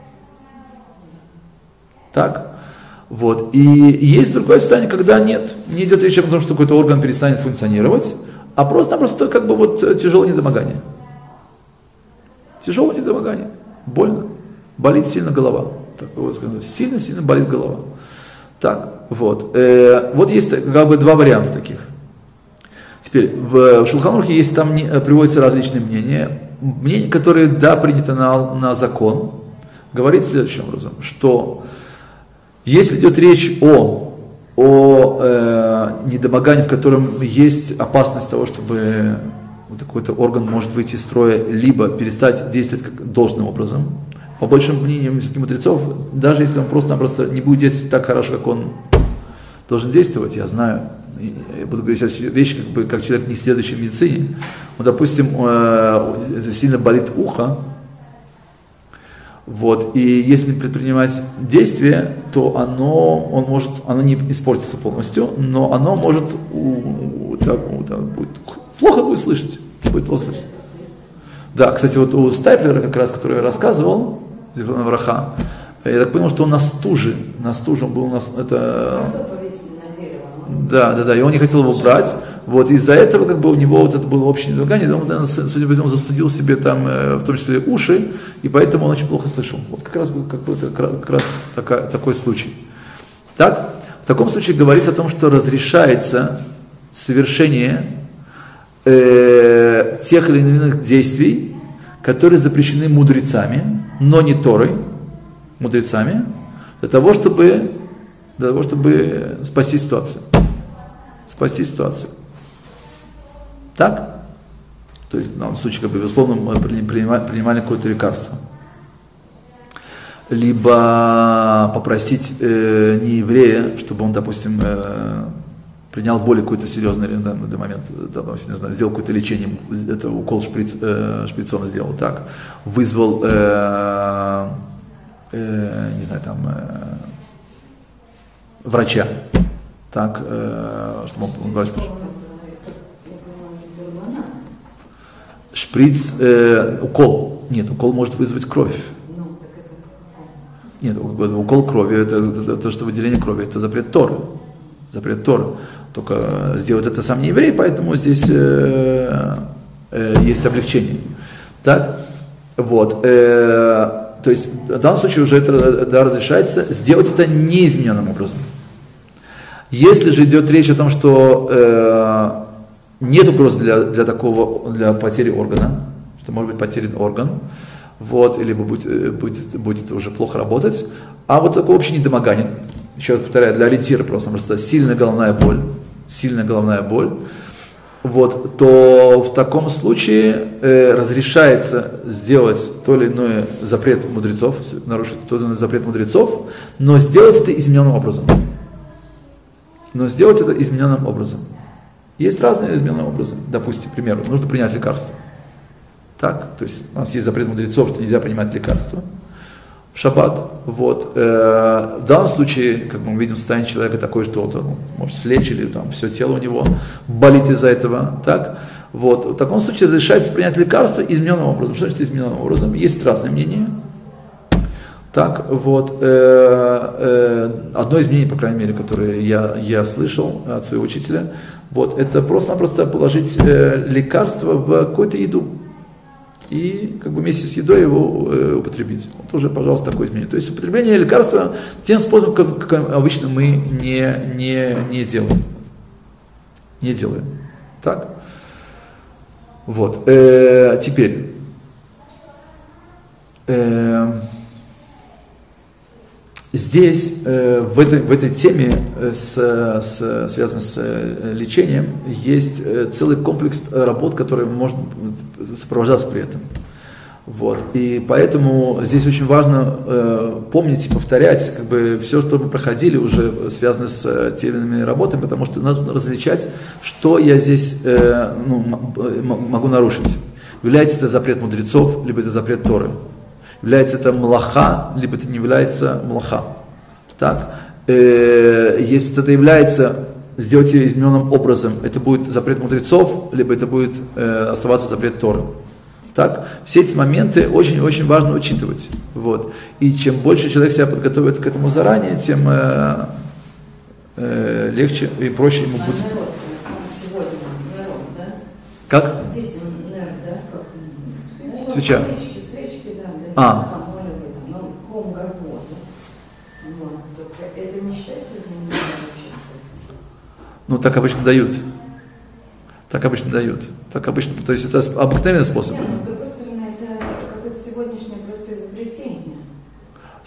Так? Вот. И есть другое состояние, когда не идет речь о том, что какой-то орган перестанет функционировать, а просто как бы вот тяжелое недомогание. Тяжелое недомогание, больно, болит сильно голова. Так, вот, сильно болит голова. Так, вот. Вот есть как бы два варианта таких. Теперь, в Шулхан Арухе есть, там приводятся различные мнения. Мнение, которое, да, принято на закон, говорит следующим образом, что если идет речь о недомогании, в котором есть опасность того, чтобы вот какой-то орган может выйти из строя, либо перестать действовать должным образом. По большему мнению мудрецов, даже если он просто-напросто не будет действовать так хорошо, как он должен действовать, я знаю, я буду говорить сейчас вещи, как человек, не следующий в медицине. Вот, допустим, сильно болит ухо, вот, и если предпринимать действие, то оно не испортится полностью, но оно может плохо будет слышать. Будет плохо слышать. Да, кстати, вот у Стайплера, как раз, который я рассказывал, Зихрона Враха, я так понял, что он на стуже был у нас, это... Да, и он не хотел его брать. Вот, из-за этого у него вот это было общее недомогание, он, судя по всему, застудил себе там, в том числе уши, и поэтому он очень плохо слышал. Вот как раз был такой случай. Так, в таком случае говорится о том, что разрешается совершение тех или иных действий, которые запрещены мудрецами, но не Торой, мудрецами, для того, чтобы спасти ситуацию. Так? То есть, в данном случае, безусловно, мы принимали какое-то лекарство. Либо попросить нееврея, чтобы он, допустим, принял более какой-то серьезный на данный момент, допустим, не знаю, сделал какое-то лечение, это укол шприцом сделал, так, вызвал, не знаю, там, врача, так, чтобы он врач пришел. Шприц, укол. Нет, укол может вызвать кровь. Нет, укол крови, это то, что выделение крови, это запрет Торы. Запрет Торы. Только сделать это сам не еврей, поэтому здесь есть облегчение. Так? Вот. То есть в данном случае уже это разрешается сделать это неизмененным образом. Если же идет речь о том, что нет угрозы для потери органа, что может быть потерян орган, вот, либо будет уже плохо работать, а вот такое общее недомогание, еще раз повторяю, для ориентира просто сильная головная боль, вот, то в таком случае разрешается сделать то или иное запрет мудрецов, нарушить то или иное запрет мудрецов, но сделать это измененным образом. Есть разные измененные образы. Допустим, к примеру, нужно принять лекарство. Так, то есть у нас есть запрет мудрецов, что нельзя принимать лекарства в шаббат. Вот. В данном случае, как мы видим, состояние человека такое, что он может слечь, или там все тело у него болит из-за этого. Так? Вот. В таком случае разрешается принять лекарство измененным образом. Что значит измененным образом? Есть разные мнения. Так, вот, одно из мнений, по крайней мере, которое я слышал от своего учителя, вот, это просто-напросто положить лекарство в какую-то еду и вместе с едой его употребить. Вот уже, пожалуйста, такое изменение. То есть употребление лекарства тем способом, как обычно мы не делаем. Не делаем. Так? Вот. Теперь. Здесь, в этой теме, связанной с лечением, есть целый комплекс работ, которые может сопровождаться при этом. Вот. И поэтому здесь очень важно помнить и повторять все, что мы проходили, уже связано с теми или иными работами, потому что надо различать, что я здесь могу нарушить. Является это запрет мудрецов, либо это запрет Торы. Является это млаха, либо это не является млаха. Так? Если это является, сделать ее измененным образом, это будет запрет мудрецов, либо это будет оставаться запрет Торы. Так? Все эти моменты очень-очень важно учитывать. Вот. И чем больше человек себя подготовит к этому заранее, тем легче и проще ему будет. Сегодня народ, да? Как? Дети, да? Свеча. Ком горбот. Это не считается изменением вообще? Так обычно дают. То есть это обыкновенный способ. Нет, с другой стороны, это какое-то сегодняшнее просто изобретение.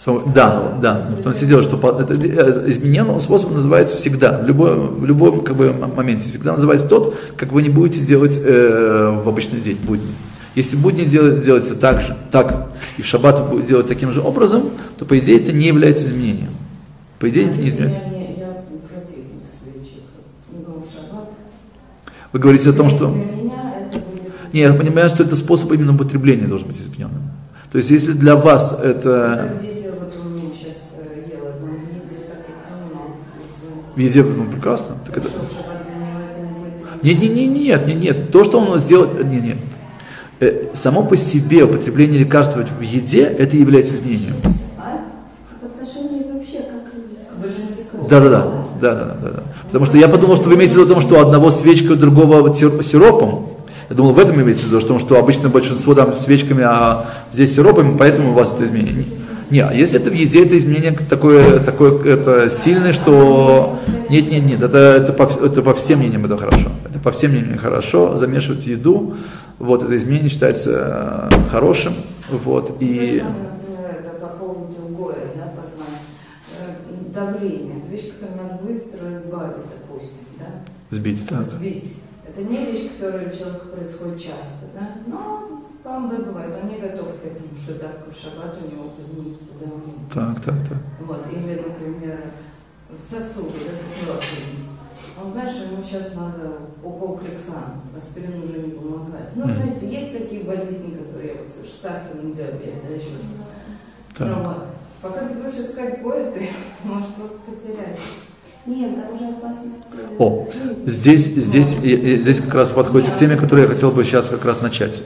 Да, в том числе дело, что это измененного способа называется всегда, в любом как бы, моменте. Всегда называется тот, как вы не будете делать в обычный день, будни. Если будни делается так же, так, и в шаббат вы будете делать таким же образом, то по идее это не является изменением. По идее это не изменяется. Я противник свечек, но в шаббат. Вы говорите о том, что... Для меня это будет... Не, я понимаю, что это способ именно употребления должен быть измененным. То есть если для вас это... Как дети, вот у меня сейчас ела, но в еде так и понимал. В еде, ну прекрасно. Так это... Что в шаббат для него это не будет... Нет. То, что он сделал... Нет. Само по себе употребление лекарств в еде, это является изменением. В отношении вообще, как люди, к большинству. Да. Потому что я подумал, что вы имеете в виду о том, что одного свечкой, другого сиропом. Я думал, в этом имеется в виду, что обычно большинство там свечками, а здесь сиропами, поэтому у вас это изменение. Нет, если это в еде, это изменение такое это сильное, что... Нет, это по всем мнениям это хорошо. Это по всем мнениям хорошо, замешивать еду, вот, это изменение считается хорошим, вот, и... Например, это по поводу другое, да, познать. Давление, это вещь, которую надо быстро избавить, допустим, да? Сбить, так. Сбить. Это не вещь, которая у человека происходит часто, да? Но там бывает, он не готов к этому, что так в шаббат у него поднимется давление. Так. Вот, или, например, сосуды, распределение. Он знает, что ему сейчас надо укол клексана, аспирин уже не помогает. Ну, знаете, есть такие болезни, которые, я вот слышу, сахарный диабет, да, еще что-то. Ну, вот, пока ты будешь искать кое, ты можешь просто потерять. Нет, там уже опасности. Здесь как раз подходит к теме, которую я хотел бы сейчас как раз начать.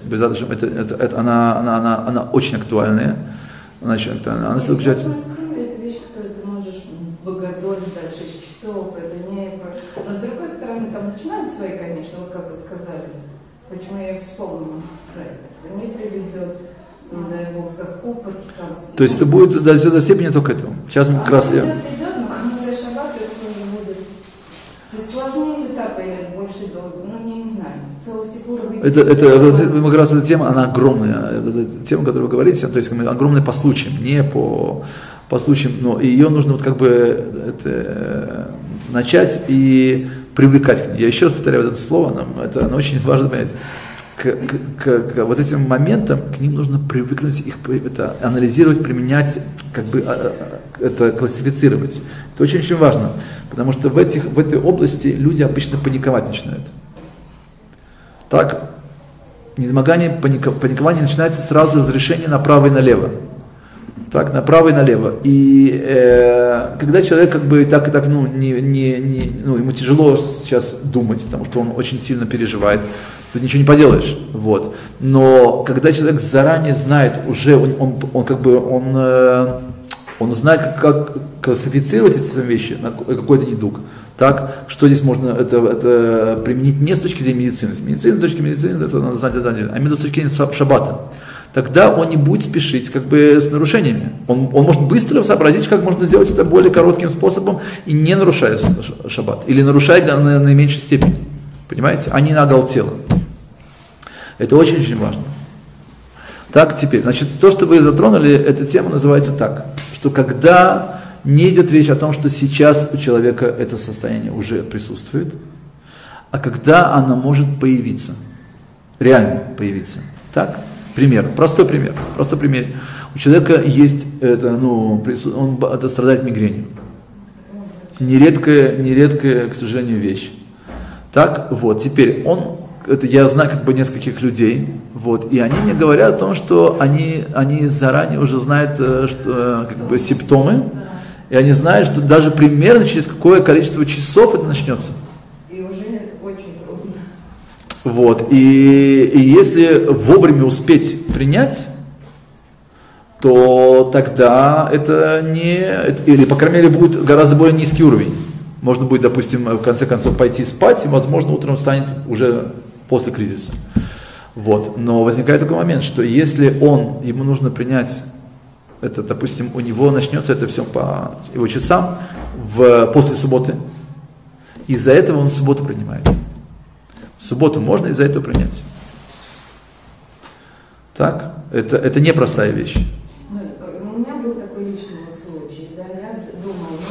Она очень актуальная. Она заключается... Это вещь, которую ты можешь в богодоль ждать 6 часов, это не... Но с другой стороны, там начинают свои, конечно, вот как вы сказали, почему я вспомнила про это. Это не приведет, не дай бог, закупорки. То есть это будет до степени только этого. Сейчас мы как раз... Идет, но когда шаббат, это тоже будет... То есть сложнее этапы или больше долго, ну, я не знаю. Целый секунд мы как раз эта тема, она огромная. Эта тема, которую вы говорите, то есть огромная по случаям, не по случаям, но ее нужно вот как бы начать и привлекать к ней. Я еще раз повторяю вот это слово, оно очень важно понять. К вот этим моментам, к ним нужно привыкнуть, их это, анализировать, применять, как бы это классифицировать. Это очень-очень важно, потому что в этой области люди обычно паниковать начинают. Так, недомогание, паникование начинается сразу с разрешения направо и налево. Так, направо и налево. И когда человек как бы и так, ему тяжело сейчас думать, потому что он очень сильно переживает, тут ничего не поделаешь. Вот. Но когда человек заранее знает, уже он знает, как классифицировать эти вещи, на какой-то недуг. Так, что здесь можно это применить не с точки зрения медицины. С точки медицины это надо знать, а именно с точки зрения шаббата. Тогда он не будет спешить как бы с нарушениями. Он может быстро сообразить, как можно сделать это более коротким способом и не нарушая шаббат. Или нарушая на наименьшей степени. Понимаете? А не на оголтело. Это очень-очень важно. Так, теперь, значит, то, что вы затронули, эта тема называется так, что когда не идет речь о том, что сейчас у человека это состояние уже присутствует, а когда оно может появиться, реально появиться. Так? Пример, простой пример. У человека есть, он страдает мигренью. Нередкая, к сожалению, вещь. Так, вот, теперь я знаю как бы нескольких людей, вот, и они мне говорят о том, что они заранее уже знают что, как бы, симптомы, и они знают, что даже примерно через какое количество часов это начнется. И уже очень трудно. Вот, и если вовремя успеть принять, то тогда это или, по крайней мере, будет гораздо более низкий уровень. Можно будет, допустим, в конце концов пойти спать, и, возможно, утром станет уже после кризиса. Вот. Но возникает такой момент, что если ему нужно принять это, допустим, у него начнется это все по его часам после субботы, из-за этого он в субботу принимает. В субботу можно из-за этого принять. Так? Это непростая вещь. У меня был такой личный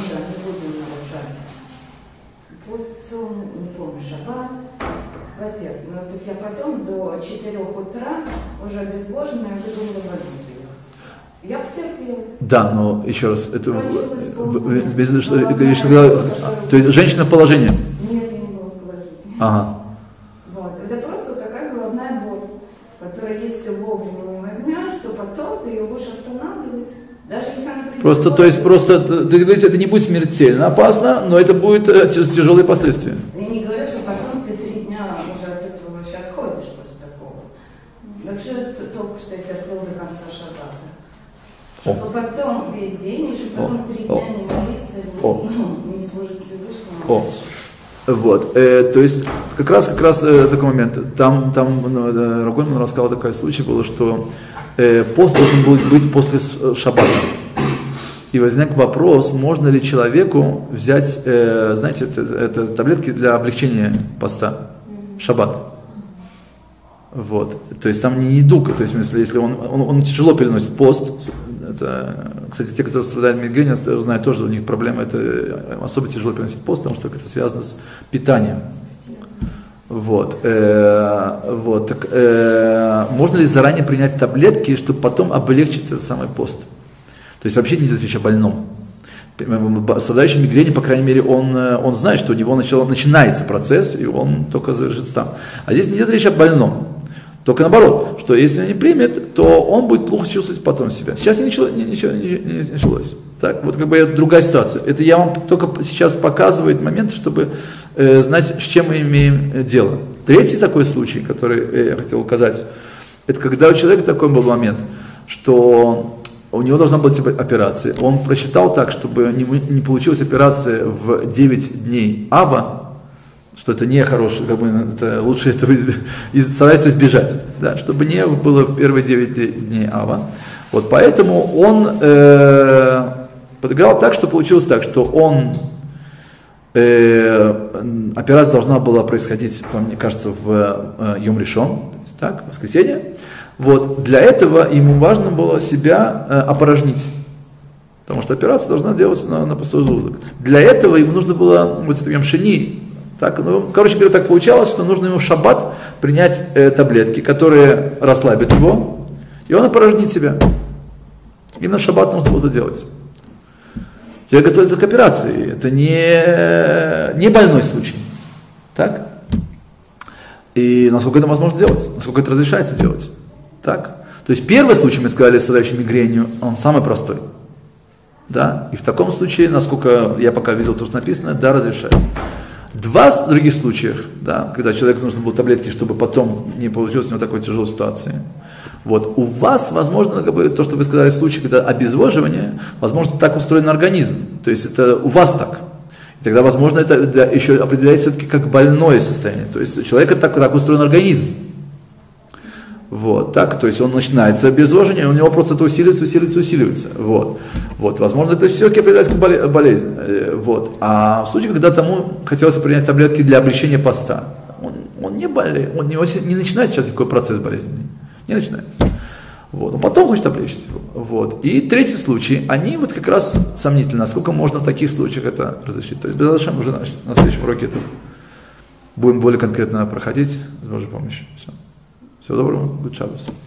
да, не будем нарушать. Пусть он, не помню, шаббат, потерпим. Но так я потом до 4 утра уже обезвоженная уже думала в больницу ехать. Я потерпела. Да, но еще раз, это То есть женщина в положении? Нет, я не была в положении. Ага. Вот. Это просто такая головная боль, которая, если ты вовремя не возьмешь, то потом ты ее будешь останавливать. Даже если она придет. Просто, то есть, говорите, это не будет смертельно опасно, но это будет тяжелые последствия. Я не говорю, что потом ты 3 дня уже от этого вообще отходишь после такого. Вообще только что я тебя отвел до конца шаббата. Чтобы потом весь день, и чтобы потом 3 дня не молиться, не служить Всевышнему. Вот, то есть как раз такой момент. Там Рагольман рассказал такой случай было, что пост должен был быть после шаббата. И возник вопрос, можно ли человеку взять, знаете, это таблетки для облегчения поста, шаббат. Вот, то есть там не недуг, то есть в смысле, если он тяжело переносит пост, это, кстати, те, которые страдают мигренью, знают тоже, у них проблема, это особо тяжело переносить пост, потому что это связано с питанием. Вот, так можно ли заранее принять таблетки, чтобы потом облегчить этот самый пост? То есть вообще не идет речь о больном. Страдающий мигренью, по крайней мере, он знает, что у него начинается процесс, и он только завершится там. А здесь не идет речь о больном. Только наоборот, что если он не примет, то он будет плохо чувствовать потом себя. Сейчас ничего не началось. Так, вот как бы это другая ситуация. Это я вам только сейчас показываю момент, чтобы знать, с чем мы имеем дело. Третий такой случай, который я хотел указать, это когда у человека такой был момент, что у него должна быть операция. Он просчитал так, чтобы не получилась операция в 9 дней Ава, что это не хорошее, как бы это лучше этого старается избежать, да, чтобы не было в первые 9 дней Ава. Вот поэтому он подыграл так, что получилось так, что операция должна была происходить, мне кажется, в Йом Ришон, так, в воскресенье. Вот, для этого ему важно было себя опорожнить, потому что операция должна делаться на пустой желудок. Для этого ему нужно было, вот это Йом Шени, так, короче говоря, так получалось, что нужно ему в шаббат принять таблетки, которые расслабят его, и он опорожнит себя. Именно в шаббат нужно было это делать. Тебе готовиться к операции, это не больной случай. Так? И насколько это возможно делать, насколько это разрешается делать. Так? То есть первый случай, мы сказали, страдающий мигренью, он самый простой. Да? И в таком случае, насколько я пока видел то, что написано, да, разрешает. 2 других случаев, да, когда человеку нужно было таблетки, чтобы потом не получилось у него такой тяжелой ситуации. Вот, у вас, возможно, как бы, то, что вы сказали, случай, когда обезвоживание, возможно, так устроен организм. То есть это у вас так. И тогда, возможно, это еще определяется все-таки как больное состояние. То есть у человека так устроен организм. Вот, так, то есть он начинается обезвоживание, у него просто это усиливается. Вот, возможно, это все-таки определяется как болезнь. Вот. А в случае, когда тому хотелось принять таблетки для облегчения поста, он не болеет, он не начинает сейчас никакой процесс болезненный. Не начинается. Вот. Он потом хочет облегчить его. Вот. И третий случай, они вот как раз сомнительны, насколько можно в таких случаях это разрешить. То есть, без зачем уже на следующем уроке это будем более конкретно проходить с Божьей помощью. Все. Всего доброго, good Shabbos.